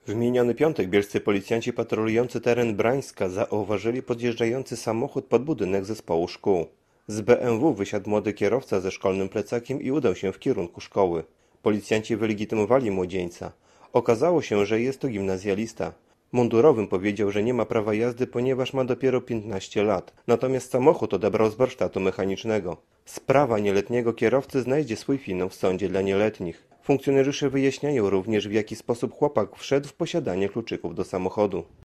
W miniony piątek bielscy policjanci patrolujący teren Brańska zauważyli podjeżdżający samochód pod budynek zespołu szkół. Z BMW wysiadł młody kierowca ze szkolnym plecakiem i udał się w kierunku szkoły. Policjanci wylegitymowali młodzieńca. Okazało się, że jest to gimnazjalista. Mundurowym powiedział, że nie ma prawa jazdy, ponieważ ma dopiero 15 lat, natomiast samochód odebrał z warsztatu mechanicznego. Sprawa nieletniego kierowcy znajdzie swój finał w sądzie dla nieletnich. Funkcjonariusze wyjaśniają również, w jaki sposób chłopak wszedł w posiadanie kluczyków do samochodu.